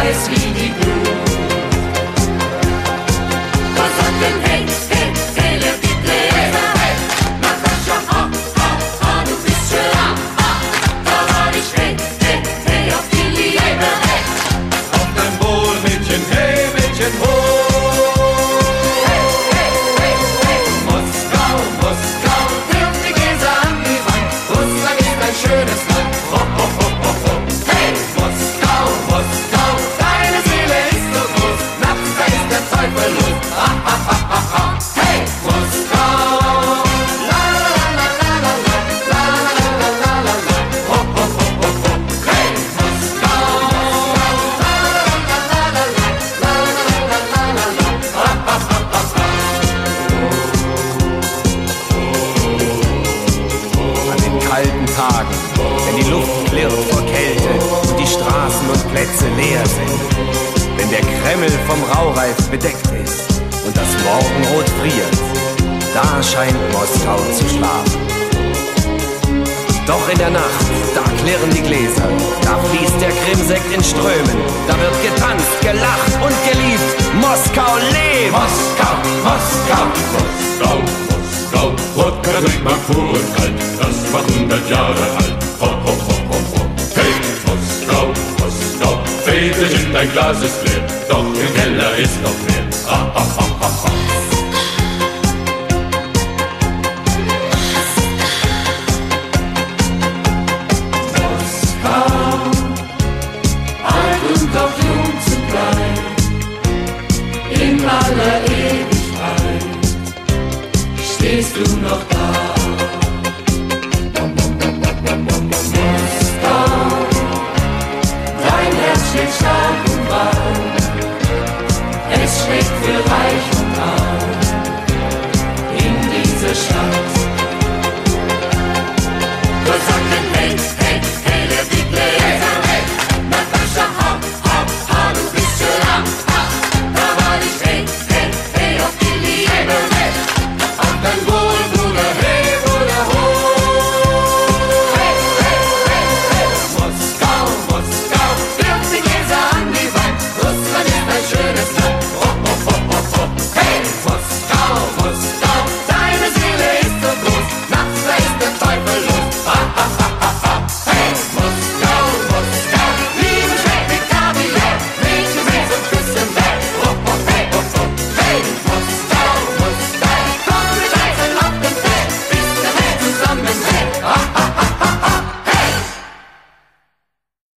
heiß wie die Glut. Was sagt denn hey, hey, hey, leert die Gläser? Natascha, du bist schön. Da war ich hey, hey, hey, auf die Liebe. Auf dein Wohl, Mädchen, hey, Mädchen, ho! Schönes Land, ho, ho, ho, ho, ho. Hey, Moskau, Moskau, deine Seele ist so groß, nachts da ist der Teufel los, ha, ha, ha, ha, ha. Hey, Moskau, la, la, la, la, la, la, la, la, la, la, la, la, ho, ho, ho, ho, ho. Hey, Moskau, la, la, la, la, la, la, la, la, la, la, la, ha, ha, ha, ha, ha. An den kalten Tagen, wenn die Luft klirrt vor Kälte und die Straßen und Plätze leer sind, wenn der Kreml vom Raureif bedeckt ist und das Morgenrot friert, da scheint Moskau zu schlafen. Doch in der Nacht, da klirren die Gläser, da fließt der Krimsekt in Strömen, da wird getanzt, gelacht und geliebt. Moskau lebt! Moskau, Moskau, Moskau, Moskau, Wodka trinkt man pur und kalt, das war 100 Jahre alt. Ho, ho, ho, ho, ho. Hey, Moskau, Moskau, Väterchen, dein Glas ist leer, doch im Keller ist noch mehr. Ha, ha, ha, ha, ha. Moskau, alt und doch jung zugleich, in aller Ewigkeit stehst du noch da.